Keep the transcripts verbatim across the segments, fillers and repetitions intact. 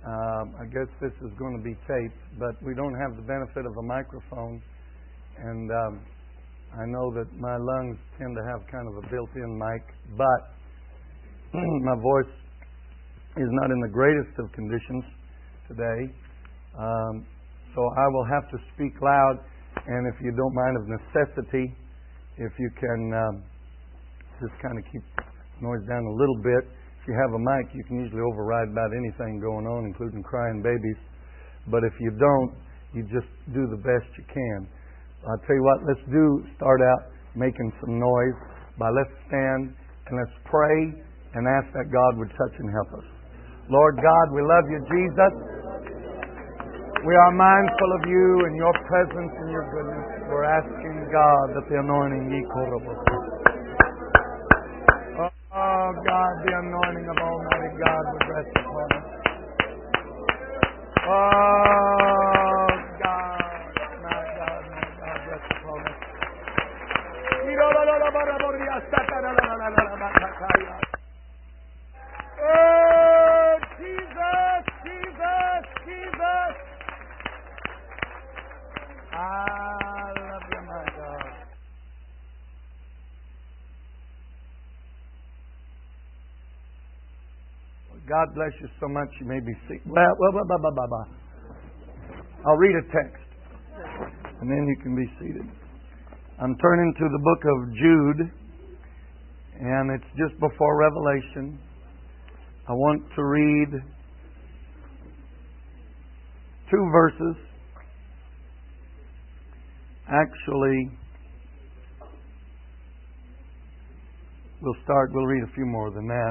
Um, I guess this is going to be taped, but we don't have the benefit of a microphone. And um, I know that my lungs tend to have kind of a built-in mic, but my voice is not in the greatest of conditions today. Um, so I will have to speak loud, and if you don't mind, of necessity, if you can um, just kind of keep noise down a little bit. If you have a mic, you can usually override about anything going on, including crying babies. But if you don't, you just do the best you can. I'll tell you what, let's do start out making some noise by let's stand and let's pray and ask that God would touch and help us. Lord God, we love you, Jesus. We are mindful of you and your presence and your goodness. We're asking God that the anointing be corrible. Oh God, the anointing of Almighty God would rest upon us. Oh God, my God, my God, rest upon us. Oh Jesus, Jesus, Jesus. I love you, my God. God bless you so much. You may be seated. Well, well, blah, blah, blah, blah, blah. I'll read a text, and then you can be seated. I'm turning to the book of Jude, and it's just before Revelation. I want to read two verses. Actually, we'll start, we'll read a few more than that.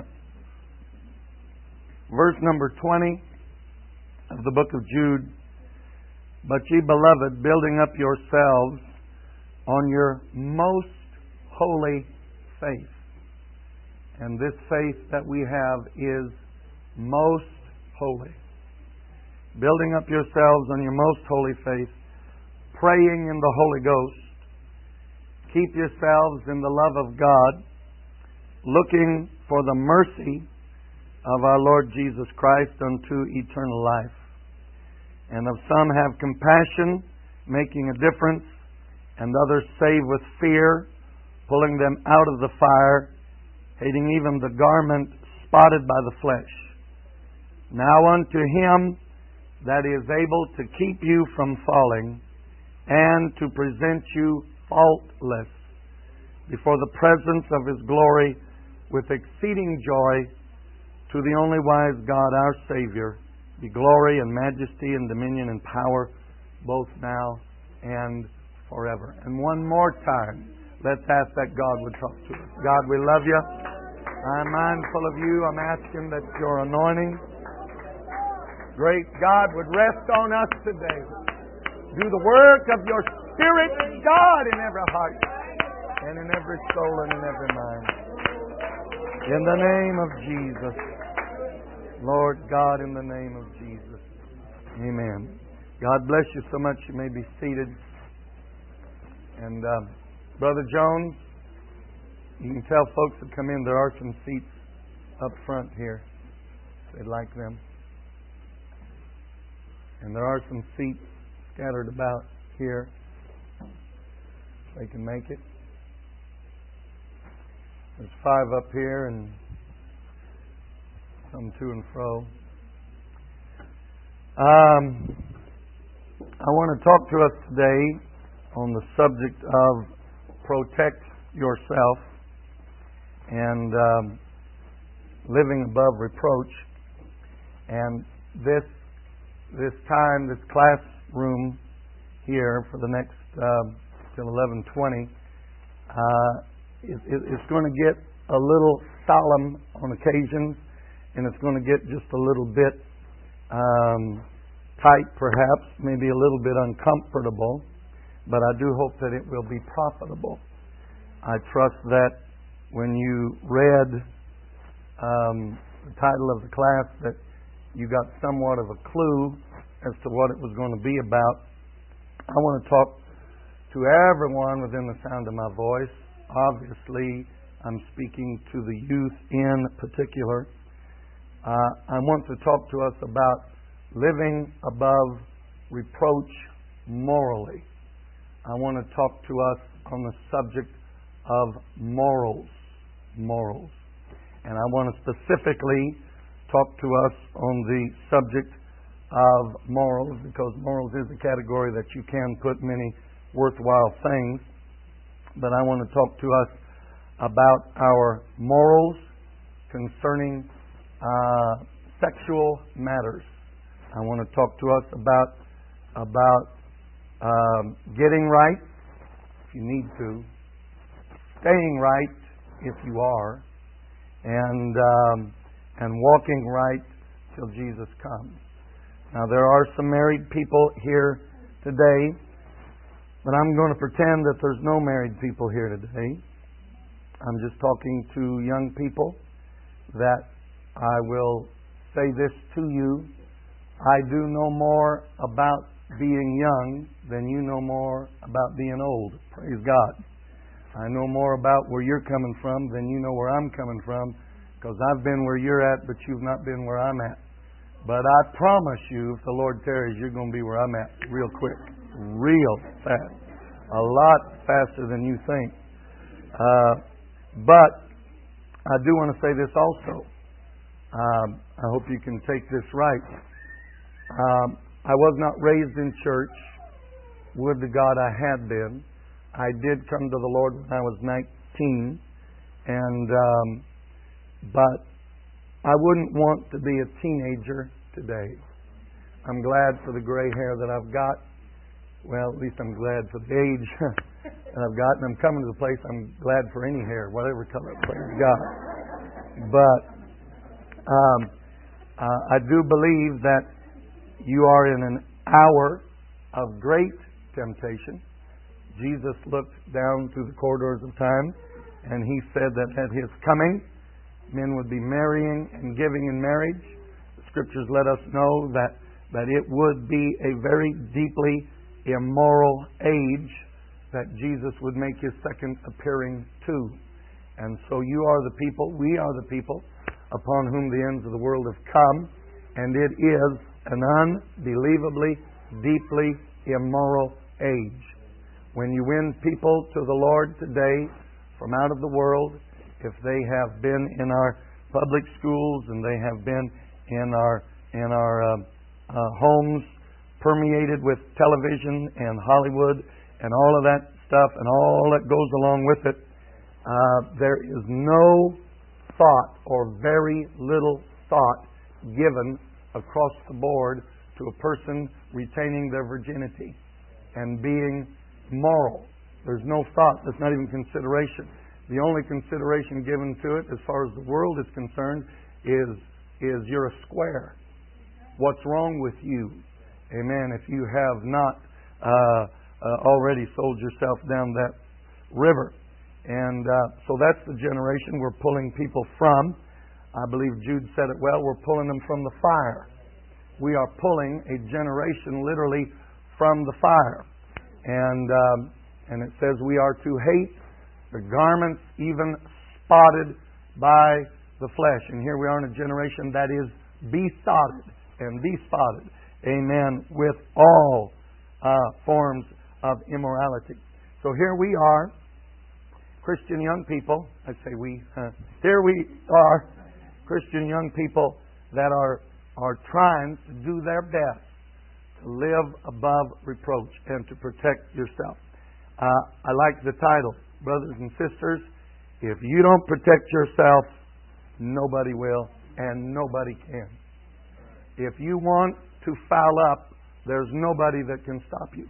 Verse number twenty of the book of Jude. But ye beloved, building up yourselves on your most holy faith. And this faith that we have is most holy. Building up yourselves on your most holy faith, praying in the Holy Ghost. Keep yourselves in the love of God, looking for the mercy of our Lord Jesus Christ unto eternal life. And of some have compassion, making a difference, and others save with fear, pulling them out of the fire, hating even the garment spotted by the flesh. Now unto Him that is able to keep you from falling, and to present you faultless before the presence of His glory with exceeding joy, to the only wise God, our Savior, be glory and majesty and dominion and power, both now and forever. And one more time, let's ask that God would talk to us. God, we love you. I'm mindful of you. I'm asking that your anointing, great God, would rest on us today. Do the work of your Spirit, God, in every heart and in every soul and in every mind. In the name of Jesus. Lord God, in the name of Jesus. Amen. God bless you so much. You may be seated. And um, Brother Jones, you can tell folks that come in there are some seats up front here. They'd like them. And there are some seats scattered about here. They can make it. There's five up here and some to and fro. Um, I want to talk to us today on the subject of protect yourself and um, living above reproach. And this this time, this classroom here for the next uh, till eleven twenty, uh, it, it, it's going to get a little solemn on occasions, and it's going to get just a little bit um, tight, perhaps, maybe a little bit uncomfortable, but I do hope that it will be profitable. I trust that when you read um, the title of the class that you got somewhat of a clue as to what it was going to be about. I want to talk to everyone within the sound of my voice. Obviously, I'm speaking to the youth in particular. Uh, I want to talk to us about living above reproach morally. I want to talk to us on the subject of morals. Morals. And I want to specifically talk to us on the subject of morals, because morals is a category that you can put many worthwhile things. But I want to talk to us about our morals concerning uh, sexual matters. I want to talk to us about about um, getting right, if you need to, staying right, if you are, and um, and walking right till Jesus comes. Now, there are some married people here today, but I'm going to pretend that there's no married people here today. I'm just talking to young people that I will say this to you. I do know more about being young than you know more about being old. Praise God. I know more about where you're coming from than you know where I'm coming from, because I've been where you're at, but you've not been where I'm at. But I promise you, if the Lord tarries, you're going to be where I'm at real quick, real fast, a lot faster than you think. Uh, but I do want to say this also. Um, I hope you can take this right. Um, I was not raised in church. Would to God I had been. I did come to the Lord when I was nineteen, and um, but I wouldn't want to be a teenager today. I'm glad for the gray hair that I've got. Well, at least I'm glad for the age that I've got, and I'm coming to the place I'm glad for any hair, whatever color, praise God. But um, uh, I do believe that you are in an hour of great temptation. Jesus looked down through the corridors of time, and He said that at His coming, men would be marrying and giving in marriage. The Scriptures let us know that, that it would be a very deeply immoral age that Jesus would make His second appearing to. And so you are the people, we are the people, upon whom the ends of the world have come, and it is an unbelievably, deeply immoral age. When you win people to the Lord today from out of the world, if they have been in our public schools and they have been in our in our uh, uh, homes permeated with television and Hollywood and all of that stuff and all that goes along with it, uh, there is no thought or very little thought given across the board to a person retaining their virginity and being moral. There's no thought. There's not even consideration. The only consideration given to it, as far as the world is concerned, is is you're a square. What's wrong with you? Amen. If you have not uh, uh, already sold yourself down that river. And uh, so that's the generation we're pulling people from. I believe Jude said it well. We're pulling them from the fire. We are pulling a generation literally from the fire. And um, and it says we are to hate the garments even spotted by the flesh. And here we are in a generation that is besotted and bespotted, amen, with all uh, forms of immorality. So here we are, Christian young people. I say we. Uh, here we are, Christian young people that are are trying to do their best to live above reproach and to protect yourself. Uh, I like the title, brothers and sisters. If you don't protect yourself, nobody will, and nobody can. If you want to foul up, there's nobody that can stop you.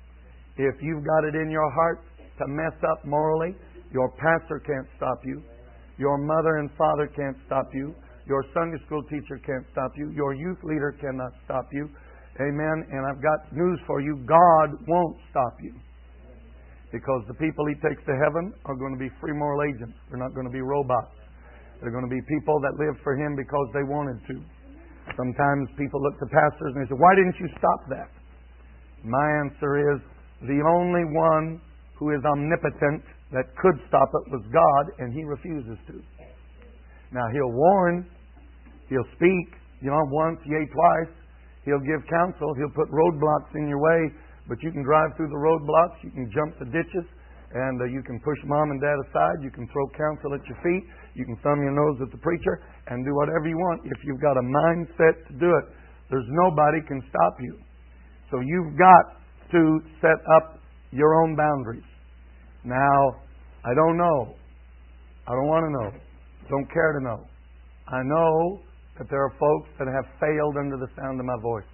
If you've got it in your heart to mess up morally, your pastor can't stop you. Your mother and father can't stop you. Your Sunday school teacher can't stop you. Your youth leader cannot stop you. Amen. And I've got news for you. God won't stop you. Because the people He takes to heaven are going to be free moral agents. They're not going to be robots. They're going to be people that live for Him because they wanted to. Sometimes people look to pastors and they say, why didn't you stop that? My answer is, the only one who is omnipotent that could stop it was God, and He refuses to. Now, He'll warn. He'll speak. You know, once, yea, twice. He'll give counsel. He'll put roadblocks in your way, but you can drive through the roadblocks. You can jump the ditches, and uh, you can push mom and dad aside. You can throw counsel at your feet. You can thumb your nose at the preacher and do whatever you want. If you've got a mindset to do it, there's nobody can stop you. So you've got to set up your own boundaries. Now, I don't know. I don't want to know. Don't care to know. I know that there are folks that have failed under the sound of my voice.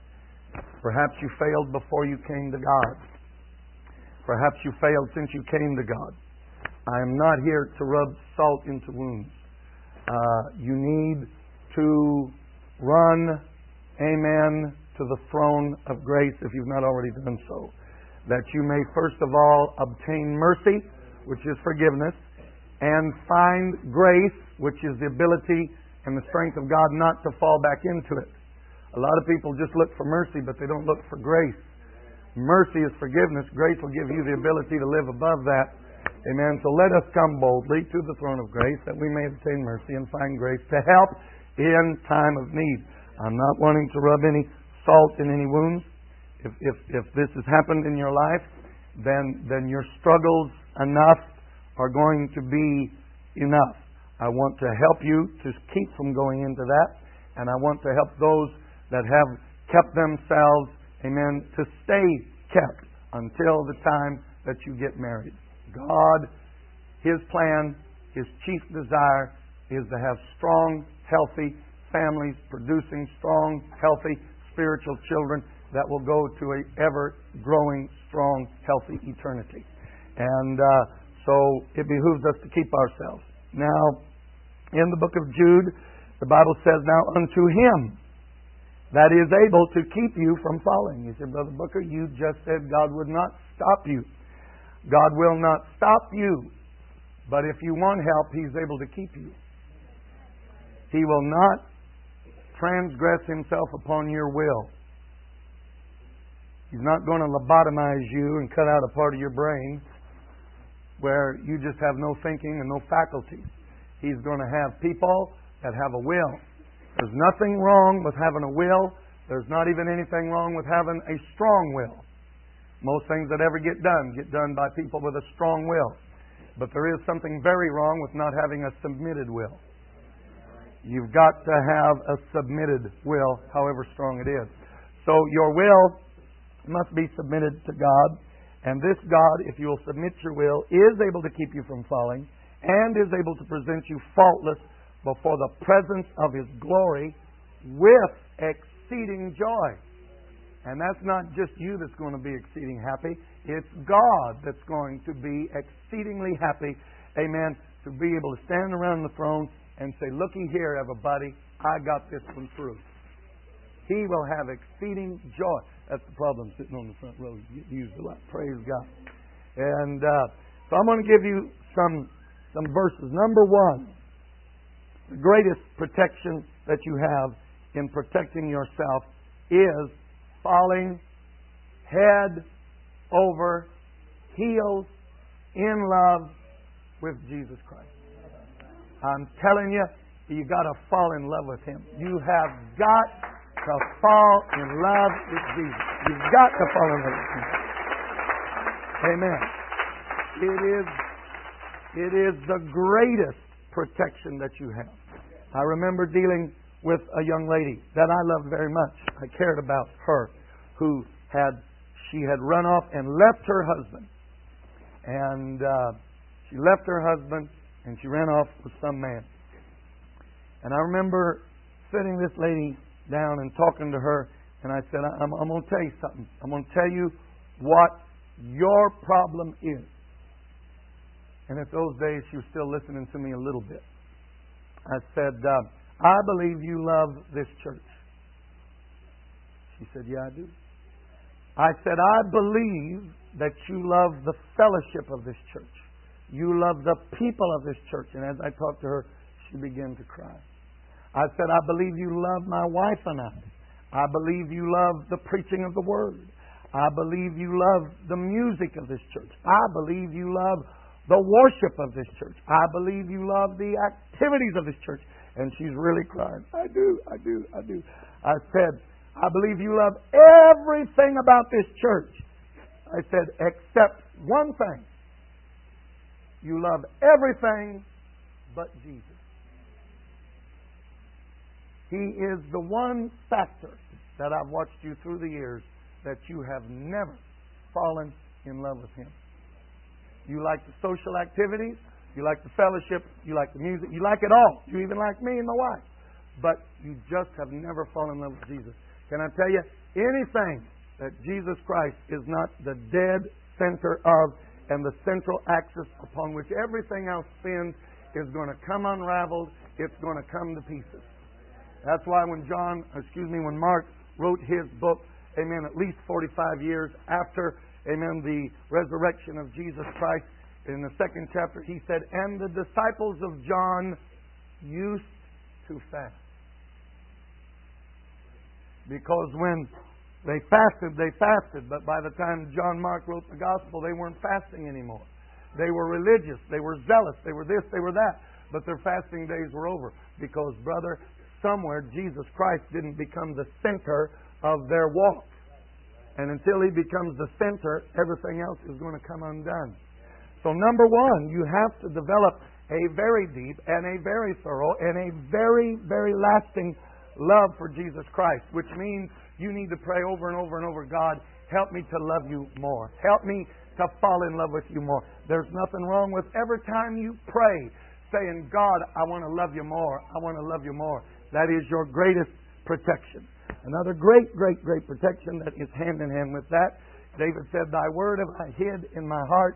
Perhaps you failed before you came to God. Perhaps you failed since you came to God. I am not here to rub salt into wounds. Uh, you need to run, amen, to the throne of grace if you've not already done so. That you may first of all obtain mercy, which is forgiveness, and find grace, which is the ability and the strength of God not to fall back into it. A lot of people just look for mercy, but they don't look for grace. Mercy is forgiveness. Grace will give you the ability to live above that. Amen. So let us come boldly to the throne of grace that we may obtain mercy and find grace to help in time of need. I'm not wanting to rub any salt in any wounds. If if, if this has happened in your life, then then your struggles enough are going to be enough. I want to help you to keep from going into that, and I want to help those that have kept themselves, amen, to stay kept until the time that you get married. God, His plan, His chief desire is to have strong, healthy families producing strong, healthy, spiritual children that will go to a ever-growing, strong, healthy eternity. And uh, so it behooves us to keep ourselves. Now, in the book of Jude, the Bible says, now unto Him that is able to keep you from falling. You said, Brother Booker, you just said God would not stop you. God will not stop you. But if you want help, He's able to keep you. He will not transgress Himself upon your will. He's not going to lobotomize you and cut out a part of your brain where you just have no thinking and no faculties. He's going to have people that have a will. There's nothing wrong with having a will. There's not even anything wrong with having a strong will. Most things that ever get done get done by people with a strong will. But there is something very wrong with not having a submitted will. You've got to have a submitted will, however strong it is. So your will must be submitted to God. And this God, if you will submit your will, is able to keep you from falling and is able to present you faultless before the presence of His glory with exceeding joy. And that's not just you that's going to be exceeding happy. It's God that's going to be exceedingly happy, amen, to be able to stand around the throne and say, looky here, everybody, I got this one through. He will have exceeding joy. That's the problem sitting on the front row. You get used a lot. Praise God. And uh, so I'm going to give you some, some verses. Number one, the greatest protection that you have in protecting yourself is falling head over heels in love with Jesus Christ. I'm telling you, you got to fall in love with Him. You have got to fall in love with Jesus. You've got to fall in love with Him. Amen. It is, it is the greatest protection that you have. I remember dealing with a young lady that I loved very much. I cared about her, who had she had run off and left her husband, and uh, she left her husband and she ran off with some man. And I remember sitting this lady down and talking to her, and I said, I'm, I'm going to tell you something. I'm going to tell you what your problem is. And at those days, she was still listening to me a little bit. I said, uh, I believe you love this church. She said, yeah, I do. I said, I believe that you love the fellowship of this church. You love the people of this church. And as I talked to her, she began to cry. I said, I believe you love my wife and I. I believe you love the preaching of the Word. I believe you love the music of this church. I believe you love the worship of this church. I believe you love the activities of this church. And she's really crying. I do, I do, I do. I said, I believe you love everything about this church. I said, except one thing. You love everything but Jesus. He is the one factor that I've watched you through the years that you have never fallen in love with Him. You like the social activities, you like the fellowship, you like the music, you like it all. You even like me and my wife. But you just have never fallen in love with Jesus. Can I tell you, anything that Jesus Christ is not the dead center of and the central axis upon which everything else spins is going to come unraveled, it's going to come to pieces. That's why when John, excuse me, when Mark wrote his book, amen, at least forty-five years after, amen, the resurrection of Jesus Christ, in the second chapter, he said, and the disciples of John used to fast. Because when they fasted, they fasted, but by the time John Mark wrote the gospel, they weren't fasting anymore. They were religious, they were zealous, they were this, they were that, but their fasting days were over. Because, brother, somewhere Jesus Christ didn't become the center of their walk. And until He becomes the center, everything else is going to come undone. So number one, you have to develop a very deep and a very thorough and a very, very lasting love for Jesus Christ, which means you need to pray over and over and over, God, help me to love you more. Help me to fall in love with you more. There's nothing wrong with every time you pray saying, God, I want to love you more. I want to love you more. That is your greatest protection. Another great, great, great protection that is hand in hand with that. David said, Thy word have I hid in my heart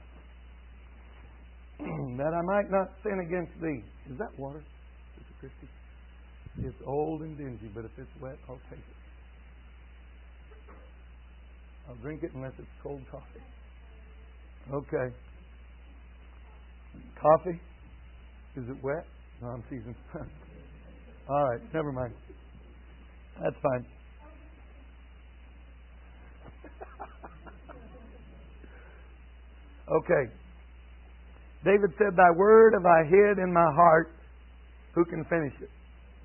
that I might not sin against Thee. Is that water, Sister Christy? It's old and dingy, but if it's wet, I'll take it. I'll drink it unless it's cold coffee. Okay. Coffee? Is it wet? No, I'm teasing. All right, never mind. That's fine. Okay. David said, Thy word have I hid in my heart. Who can finish it?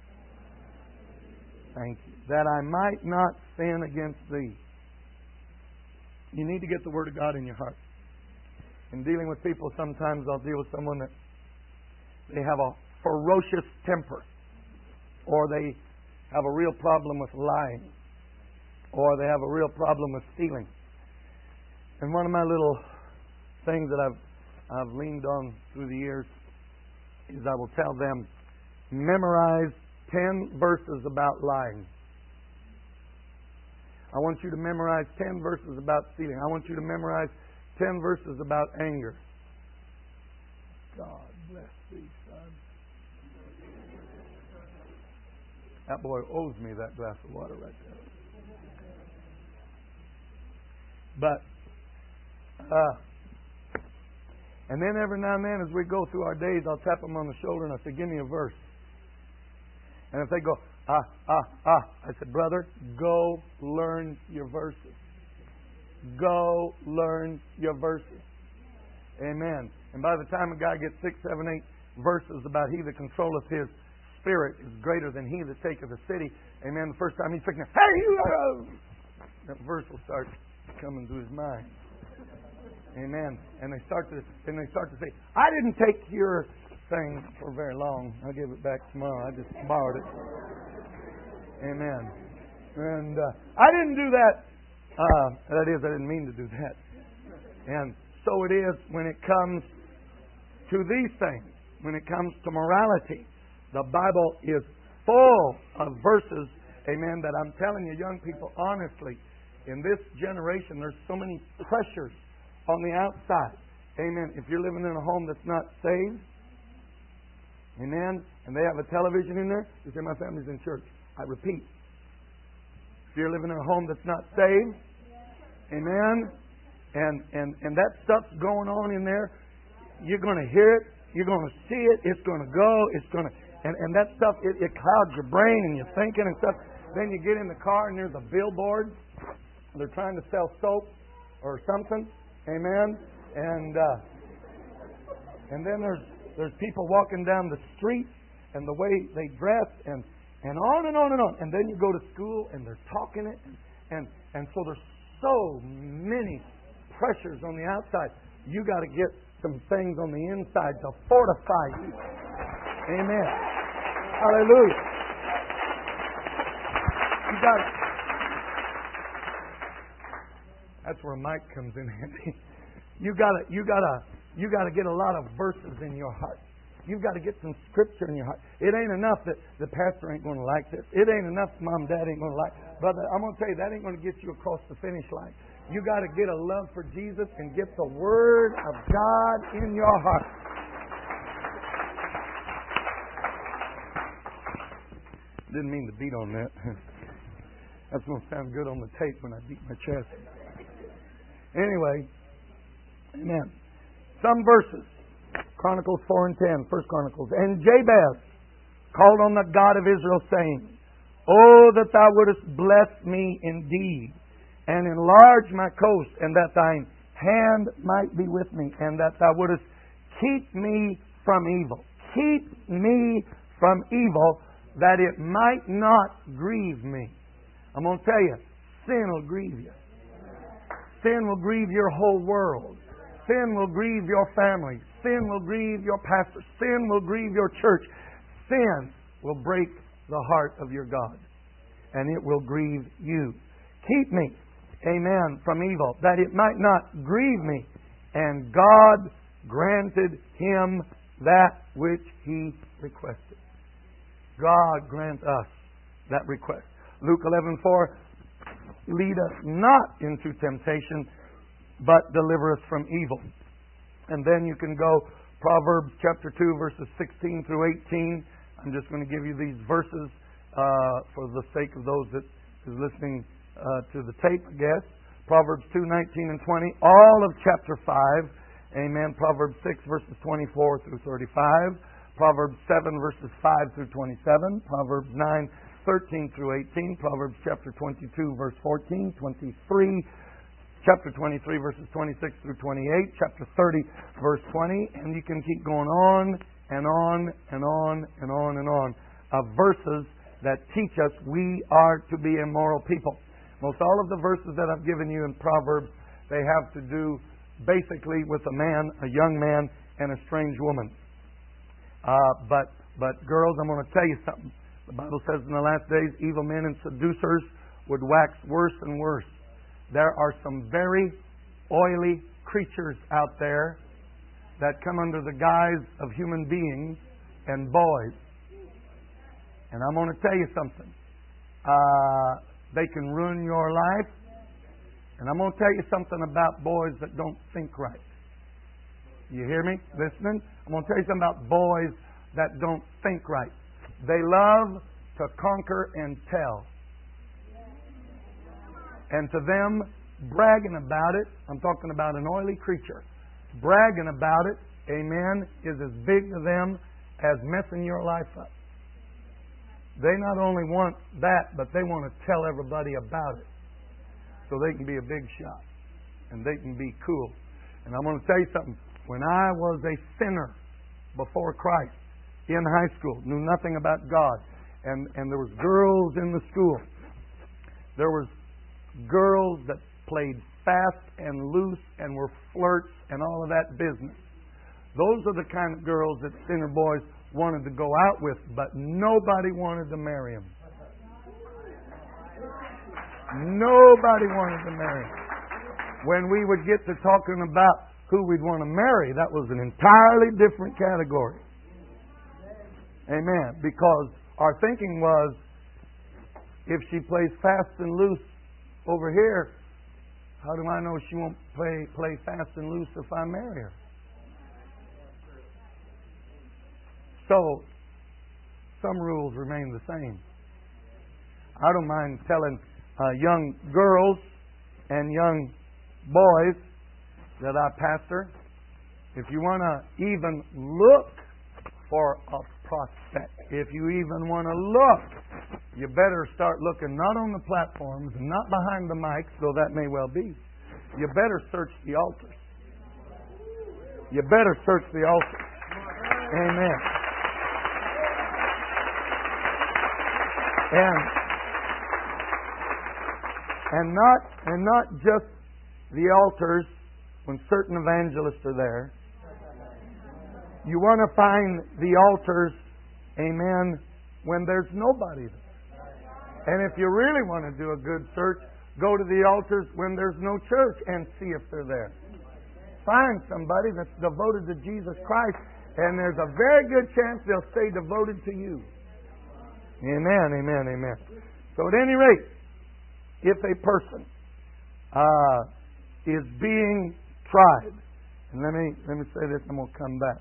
Thank you. That I might not sin against Thee. You need to get the Word of God in your heart. In dealing with people, sometimes I'll deal with someone that they have a ferocious temper, or they have a real problem with lying, or they have a real problem with stealing. And one of my little things that I've I've leaned on through the years is I will tell them, memorize ten verses about lying. I want you to memorize ten verses about stealing. I want you to memorize ten verses about anger. God bless thee, son. That boy owes me that glass of water right there. But, uh, and then every now and then as we go through our days, I'll tap them on the shoulder and I say, give me a verse. And if they go, ah, ah, ah, I said, brother, go learn your verses. Go learn your verses. Amen. And by the time a guy gets six, seven, eight verses about he that controlleth his spirit is greater than he that taketh a city, amen, the first time he's thinking, hey, you, uh, that verse will start coming to his mind. Amen. And they start to, then they start to say, I didn't take your thing for very long. I'll give it back tomorrow. I just borrowed it. Amen. And uh, I didn't do that. Uh, that is, I didn't mean to do that. And so it is when it comes to these things. When it comes to morality, the Bible is full of verses, amen, that I'm telling you, young people, honestly, in this generation, there's so many pressures on the outside. Amen. If you're living in a home that's not saved, amen, and they have a television in there, you say, my family's in church. I repeat, if you're living in a home that's not saved, amen, and, and, and that stuff's going on in there, you're going to hear it, you're going to see it, it's going to go, it's going to, and, and that stuff, it, it clouds your brain and you're thinking and stuff. Then you get in the car and there's a billboard. They're trying to sell soap or something, amen, and uh, and then there's there's people walking down the street and the way they dress, and and on and on and on. And then you go to school and they're talking it. And, and, and so there's so many pressures on the outside. You got to get some things on the inside to fortify you. Amen. Hallelujah. You got it. That's where Mike comes in handy. You gotta, you gotta, you gotta get a lot of verses in your heart. You've got to get some scripture in your heart. It ain't enough that the pastor ain't going to like this. It ain't enough mom and dad ain't going to like it. Brother, I'm going to tell you, that ain't going to get you across the finish line. You got to get a love for Jesus and get the Word of God in your heart. Didn't mean to beat on that. That's going to sound good on the tape when I beat my chest. Anyway, amen. Some verses. Chronicles four and ten, First Chronicles. And Jabez called on the God of Israel, saying, Oh, that thou wouldest bless me indeed, and enlarge my coast, and that thine hand might be with me, and that thou wouldest keep me from evil. Keep me from evil, that it might not grieve me. I'm going to tell you, sin will grieve you. Sin will grieve your whole world. Sin will grieve your family. Sin will grieve your pastor. Sin will grieve your church. Sin will break the heart of your God. And it will grieve you. Keep me, amen, from evil, that it might not grieve me. And God granted him that which he requested. God grant us that request. Luke eleven four, lead us not into temptation, but deliver us from evil. And then you can go Proverbs chapter two, verses sixteen through eighteen. I'm just going to give you these verses uh, for the sake of those that is listening uh, to the tape, I guess. Proverbs two, nineteen and twenty. All of chapter five. Amen. Proverbs six, verses twenty-four through thirty-five. Proverbs seven, verses five through twenty-seven. Proverbs nine, thirteen through eighteen. Proverbs chapter twenty-two, verse fourteen, twenty-three. Chapter twenty-three, verses twenty-six through twenty-eight. Chapter thirty, verse twenty. And you can keep going on and on and on and on and on of verses that teach us we are to be immoral people. Most all of the verses that I've given you in Proverbs, they have to do basically with a man, a young man, and a strange woman. Uh, but, but girls, I'm going to tell you something. The Bible says in the last days, evil men and seducers would wax worse and worse. There are some very oily creatures out there that come under the guise of human beings and boys. And I'm going to tell you something. Uh, they can ruin your life. And I'm going to tell you something about boys that don't think right. You hear me? Listening? I'm going to tell you something about boys that don't think right. They love to conquer and tell. And to them, bragging about it, I'm talking about an oily creature, bragging about it, amen, is as big to them as messing your life up. They not only want that, but they want to tell everybody about it so they can be a big shot and they can be cool. And I'm going to tell you something. When I was a sinner before Christ in high school, knew nothing about God, and, and there was girls in the school, there was girls that played fast and loose and were flirts and all of that business. Those are the kind of girls that sinner boys wanted to go out with, but nobody wanted to marry them. Nobody wanted to marry them. When we would get to talking about who we'd want to marry, that was an entirely different category. Amen. Because our thinking was, if she plays fast and loose over here, how do I know she won't play play fast and loose if I marry her? So, some rules remain the same. I don't mind telling uh, young girls and young boys that I pastor, if you want to even look for a prospect, if you even want to look, you better start looking not on the platforms and not behind the mics, though that may well be. You better search the altars. You better search the altars. Amen. And and not and not just the altars when certain evangelists are there. You want to find the altars, amen, when there's nobody there. And if you really want to do a good search, go to the altars when there's no church and see if they're there. Find somebody that's devoted to Jesus Christ, and there's a very good chance they'll stay devoted to you. Amen, amen, amen. So at any rate, if a person uh, is being tried, and let me let me say this, and we'll come back.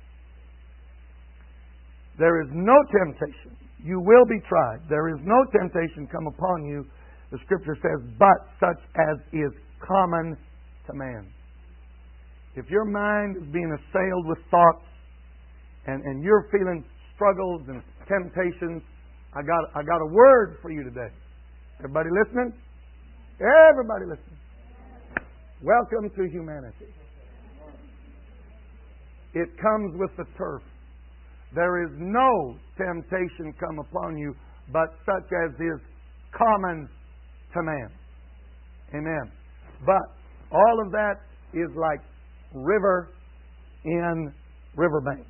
There is no temptation. You will be tried. There is no temptation come upon you, the Scripture says, but such as is common to man. If your mind is being assailed with thoughts and, and you're feeling struggles and temptations, I got I got a word for you today. Everybody listening? Everybody listening. Welcome to humanity. It comes with the turf. There is no temptation come upon you but such as is common to man. Amen. But all of that is like river in riverbanks.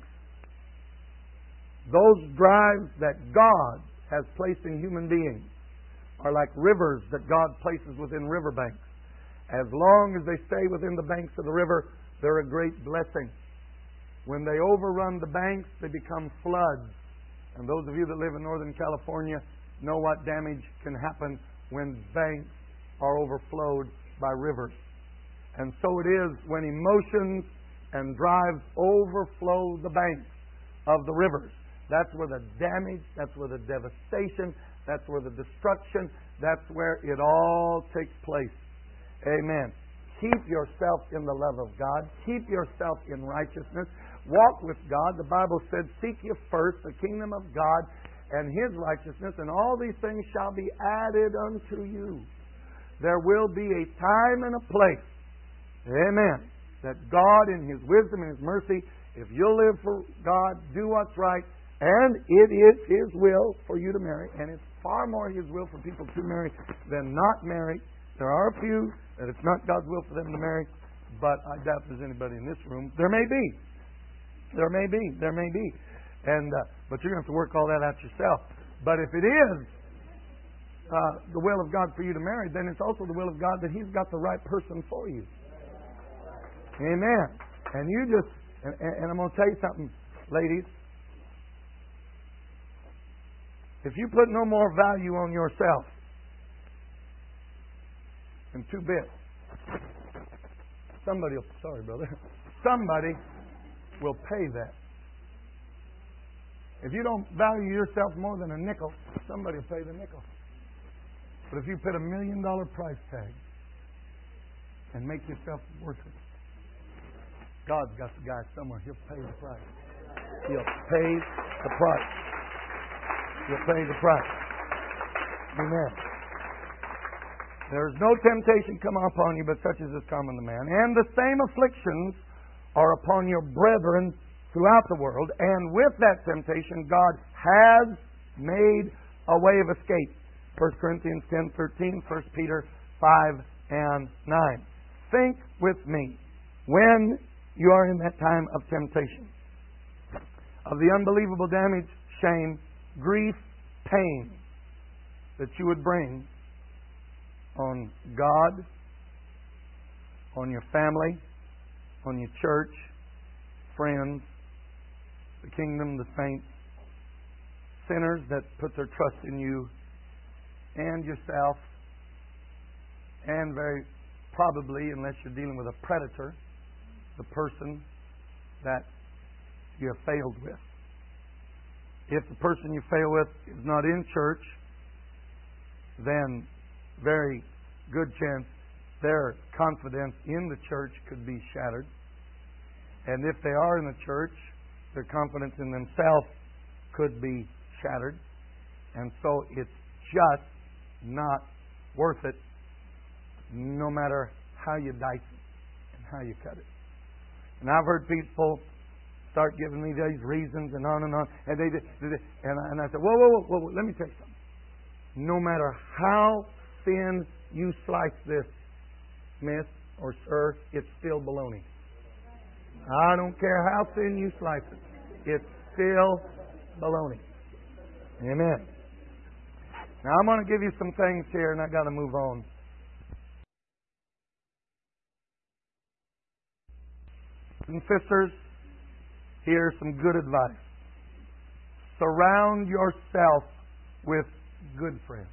Those drives that God has placed in human beings are like rivers that God places within riverbanks. As long as they stay within the banks of the river, they're a great blessing. When they overrun the banks, they become floods. And those of you that live in Northern California know what damage can happen when banks are overflowed by rivers. And so it is when emotions and drives overflow the banks of the rivers. That's where the damage, that's where the devastation, that's where the destruction, that's where it all takes place. Amen. Keep yourself in the love of God. Keep yourself in righteousness. Walk with God. The Bible said, seek ye first the kingdom of God and His righteousness, and all these things shall be added unto you. There will be a time and a place, amen, that God in His wisdom and His mercy, if you'll live for God, do what's right, and it is His will for you to marry, and it's far more His will for people to marry than not marry. There are a few that it's not God's will for them to marry, but I doubt there's anybody in this room. There may be. There may be. There may be. And uh, but you're going to have to work all that out yourself. But if it is uh, the will of God for you to marry, then it's also the will of God that He's got the right person for you. Amen. And you just, and, and I'm going to tell you something, ladies. If you put no more value on yourself than two bits, somebody will, sorry brother, somebody will pay that. If you don't value yourself more than a nickel, somebody will pay the nickel. But if you put a million dollar price tag and make yourself worth it, God's got the guy somewhere. He'll pay the price. He'll pay the price. He'll pay the price. Amen. There is no temptation come upon you, but such as is common to man. And the same afflictions are upon your brethren throughout the world, and with that temptation God has made a way of escape. First Corinthians ten thirteen, First Peter five and nine. Think with me, when you are in that time of temptation, of the unbelievable damage, shame, grief, pain that you would bring on God, on your family, on your church, friends, the kingdom, the saints, sinners that put their trust in you, and yourself, and very probably, unless you're dealing with a predator, the person that you have failed with. If the person you fail with is not in church, then very good chance their confidence in the church could be shattered. And if they are in the church, their confidence in themselves could be shattered. And so it's just not worth it, no matter how you dice it and how you cut it. And I've heard people start giving me these reasons and on and on. And they, they, they and, I, and I said, whoa, whoa, whoa, whoa, let me tell you something. no matter how thin you slice this, miss or sir, it's still bologna. I don't care how thin you slice it. It's still bologna. Amen. Now I'm going to give you some things here, and I got to move on. And sisters, here's some good advice. Surround yourself with good friends.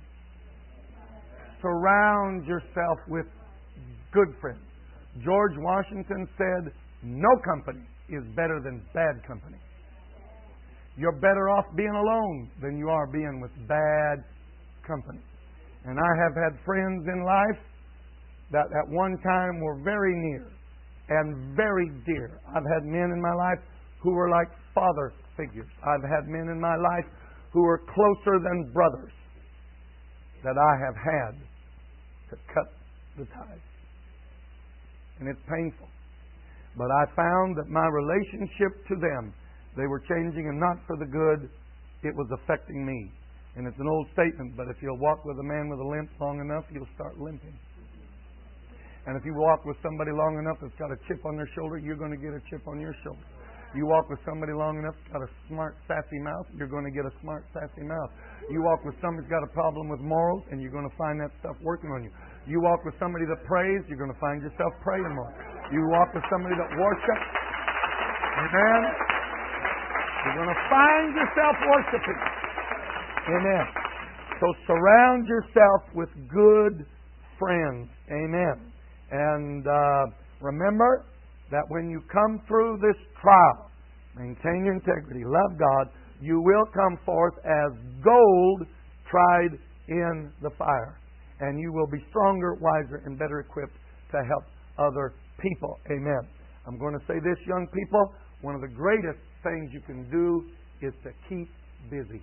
Surround yourself with good friends. George Washington said, no company is better than bad company. You're better off being alone than you are being with bad company. And I have had friends in life that at one time were very near and very dear. I've had men in my life who were like father figures. I've had men in my life who were closer than brothers that I have had to cut the ties. And it's painful. But I found that my relationship to them, they were changing, and not for the good. It was affecting me. And it's an old statement, but if you'll walk with a man with a limp long enough, you'll start limping. And if you walk with somebody long enough that's got a chip on their shoulder, you're going to get a chip on your shoulder. You walk with somebody long enough that's got a smart, sassy mouth, you're going to get a smart, sassy mouth. You walk with somebody that's got a problem with morals, and you're going to find that stuff working on you. You walk with somebody that prays, you're going to find yourself praying more. You walk with somebody that worships, amen, you're going to find yourself worshiping. Amen. So surround yourself with good friends. Amen. And uh, remember that when you come through this trial, maintain your integrity, love God, you will come forth as gold tried in the fire. And you will be stronger, wiser, and better equipped to help other people. Amen. I'm going to say this, young people. One of the greatest things you can do is to keep busy.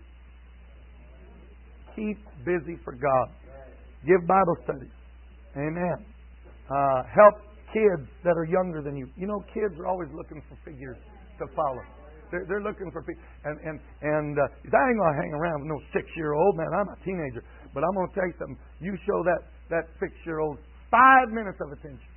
Keep busy for God. Give Bible studies. Amen. Uh, help kids that are younger than you. You know, kids are always looking for figures to follow. They're, they're looking for people. And, and, and uh, I ain't going to hang around with no six-year-old. Man, I'm a teenager. But I'm going to tell you something. You show that, that six-year-old five minutes of attention.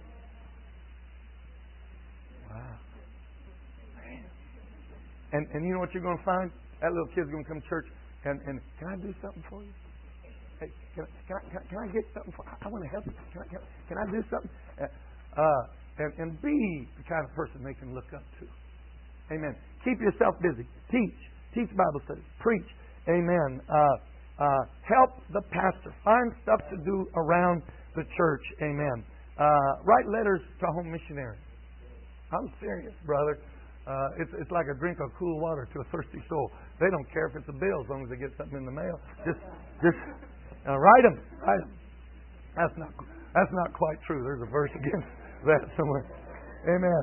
Wow. Man. And, and you know what you're going to find? That little kid's going to come to church. And, and can I do something for you? Hey, can, I, can, I, can, I, can I get something for you? I, I want to help you. Can I, can, I, can I do something? Uh, and, and be the kind of person they can look up to. Amen. Keep yourself busy. Teach. Teach Bible studies. Preach. Amen. Uh, uh, help the pastor. Find stuff to do around the church. Amen. Uh, write letters to home missionaries. I'm serious, brother. Uh, it's, it's like a drink of cool water to a thirsty soul. They don't care if it's a bill as long as they get something in the mail. Just, just uh, write them. Write them. That's not, that's not quite true. There's a verse against that somewhere. Amen.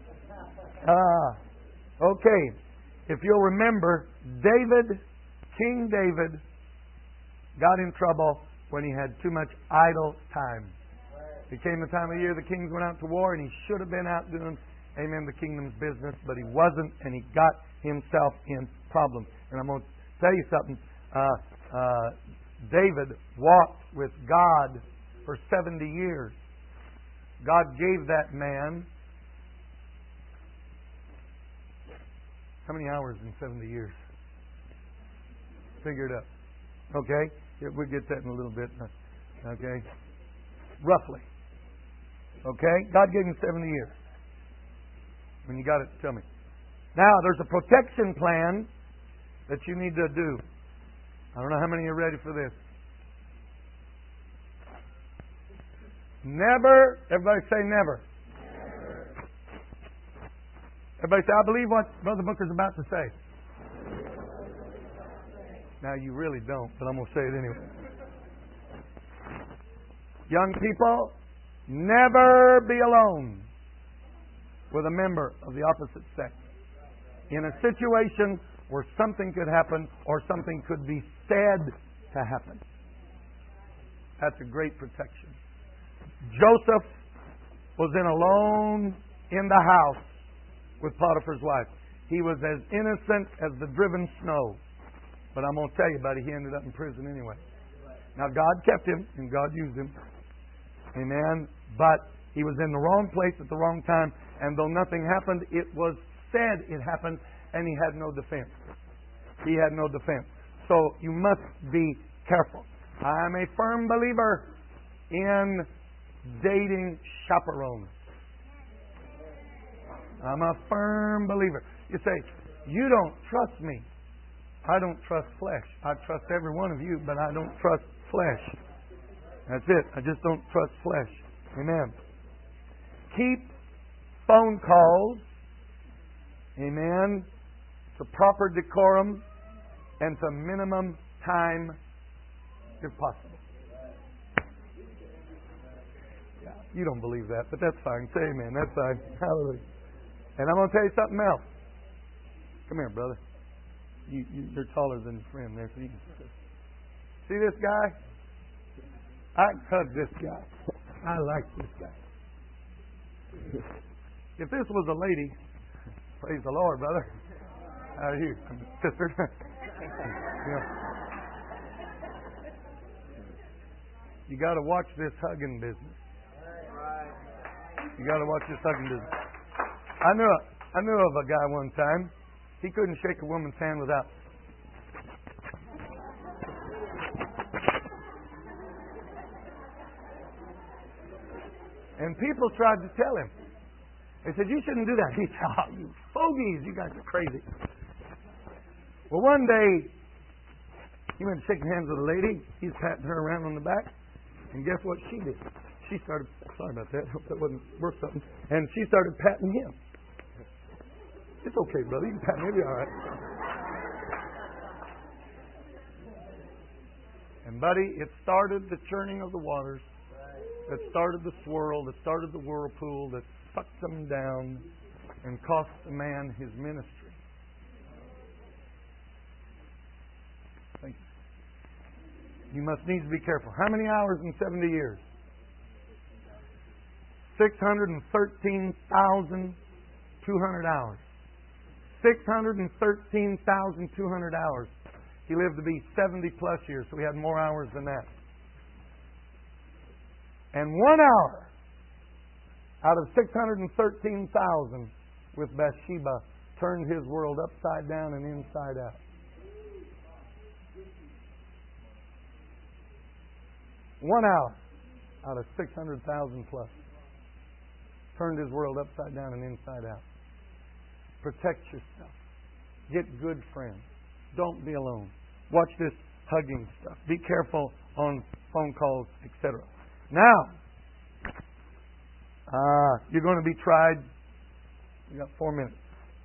Uh, okay. If you'll remember, David, King David, got in trouble when he had too much idle time. It came the time of year the kings went out to war, and he should have been out doing Amen, the kingdom's business, but he wasn't, and he got himself in problems. And I'm going to tell you something. Uh, uh, David walked with God for seventy years. God gave that man how many hours in seventy years? Figure it up. Okay? We'll get that in a little bit. Okay? Roughly. Okay? God gave him seventy years. When you got it, tell me. Now, there's a protection plan that you need to do. I don't know how many are ready for this. Never, everybody say never. Never. Everybody say, I believe what Brother Booker's about to say. Now, you really don't, but I'm going to say it anyway. Young people, never be alone with a member of the opposite sex. In a situation where something could happen or something could be said to happen. That's a great protection. Joseph was in alone in the house with Potiphar's wife. He was as innocent as the driven snow. But I'm going to tell you, buddy, he ended up in prison anyway. Now, God kept him, and God used him. Amen. But he was in the wrong place at the wrong time, and though nothing happened, it was said it happened, and he had no defense. He had no defense. So you must be careful. I'm a firm believer in dating chaperones. I'm a firm believer. You say, you don't trust me. I don't trust flesh. I trust every one of you, but I don't trust flesh. That's it. I just don't trust flesh. Amen. Keep phone calls, amen, to proper decorum and to minimum time if possible. Yeah, you don't believe that, but that's fine. Say amen. That's fine. Hallelujah. And I'm going to tell you something else. Come here, brother. You, you, you're taller than your friend there, so you can see this guy? I hug this guy. I like this guy. If this was a lady, praise the Lord, brother. How are you, sister? Yeah. You got to watch this hugging business. You got to watch this hugging business. I knew a, I knew of a guy one time. He couldn't shake a woman's hand without. And people tried to tell him. They said, you shouldn't do that. He said, oh, you fogies, you guys are crazy. Well, one day, he went shaking hands with a lady. He's patting her around on the back. And guess what she did? She started, sorry about that, hope that wasn't worth something. And she started patting him. It's okay, brother. You can pat me. It'll be all right. And, buddy, it started the churning of the waters. That started the swirl. That started the whirlpool. That sucked them down and cost the man his ministry. Thank you. You must needs be careful. How many hours in seventy years? six hundred thirteen thousand two hundred hours. six hundred thirteen thousand two hundred hours. He lived to be seventy plus years, so he had more hours than that. And one hour out of six hundred thirteen thousand with Bathsheba turned his world upside down and inside out. One hour out of six hundred thousand plus turned his world upside down and inside out. Protect yourself. Get good friends. Don't be alone. Watch this hugging stuff. Be careful on phone calls, et cetera. Now, uh, you're going to be tried. You got four minutes.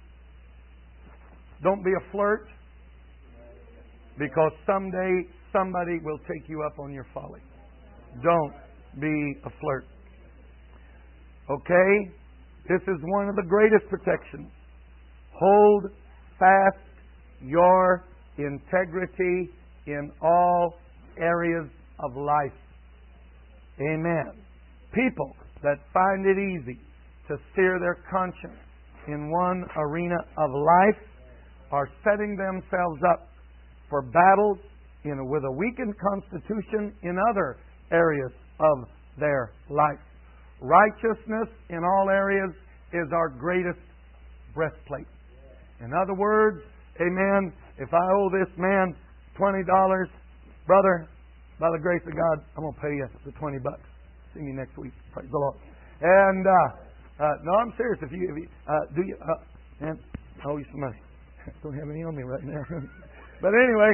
Don't be a flirt, because someday somebody will take you up on your folly. Don't be a flirt. Okay? This is one of the greatest protections. Hold fast your integrity in all areas of life. Amen. People that find it easy to sear their conscience in one arena of life are setting themselves up for battles in, with a weakened constitution in other areas of their life. Righteousness in all areas is our greatest breastplate. In other words, amen, if I owe this man twenty dollars, brother, by the grace of God, I'm going to pay you the twenty bucks. See me next week. Praise the Lord. And, uh, uh, no, I'm serious. If you, if you uh, do you, uh, man, I owe you some money. Don't have any on me right now. But anyway,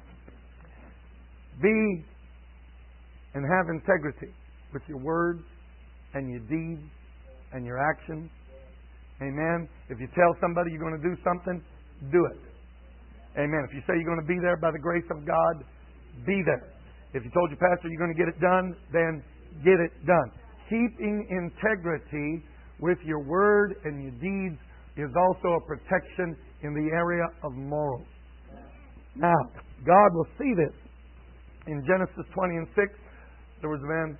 be and have integrity with your words and your deeds and your actions. Amen. If you tell somebody you're going to do something, do it. Amen. If you say you're going to be there by the grace of God, be there. If you told your pastor you're going to get it done, then get it done. Keeping integrity with your word and your deeds is also a protection in the area of morals. Now, God will see this. In Genesis twenty and six, there was a man.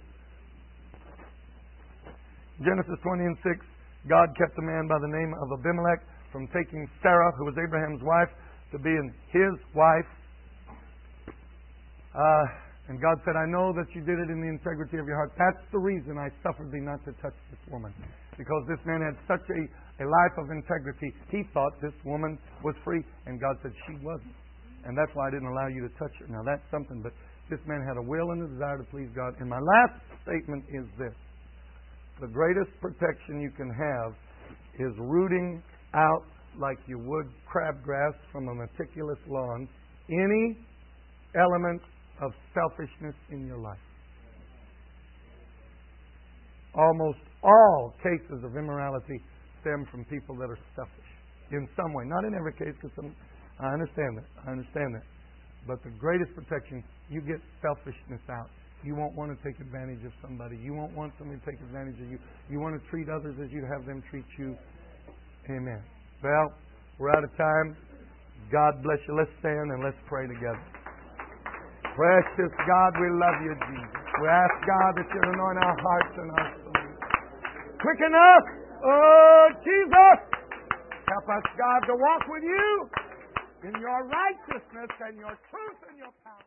Genesis twenty and six, God kept a man by the name of Abimelech from taking Sarah, who was Abraham's wife, to being his wife. Uh, And God said, I know that you did it in the integrity of your heart. That's the reason I suffered thee not to touch this woman. Because this man had such a, a life of integrity. He thought this woman was free. And God said, she wasn't. And that's why I didn't allow you to touch her. Now that's something. But this man had a will and a desire to please God. And my last statement is this. The greatest protection you can have is rooting out, like you would crabgrass from a meticulous lawn, any element of selfishness in your life. Almost all cases of immorality stem from people that are selfish in some way. Not in every case, because some, I understand that. I understand that. But the greatest protection, you get selfishness out. You won't want to take advantage of somebody. You won't want somebody to take advantage of you. You want to treat others as you'd have them treat you. Amen. Well, we're out of time. God bless you. Let's stand and let's pray together. Precious God, we love you, Jesus. We ask God that you'll anoint our hearts and our souls. Quick enough! Oh, Jesus! Help us, God, to walk with you in your righteousness and your truth and your power.